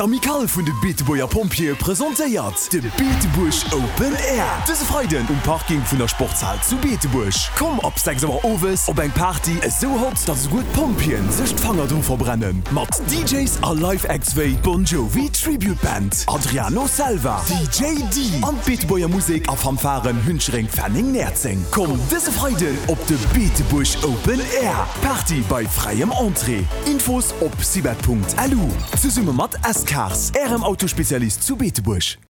Mikal vun de Beeteboer Pompier präsentéiert de Beetebusch Open Air. Dëse Freuden Parking vun der Sportzahl zu Beetebusch. Komm op 6 Owes op eng Party so hot, dat se gut Pompien sech Fanger du verbrennen. Mat DJs a Live-Acts-Way Bon Jovi Tribute Band, Adriano Salva, DJ D an Beeteboer Musik a Fanfaren Hünschring Fanning Nerzing. Komm dëse Freuden op de Beetebusch Open Air. Party bei freiem Entree. Infos op sibet.lu. Ze summe mat S-Cars, Autospezialist zu Beetebusch.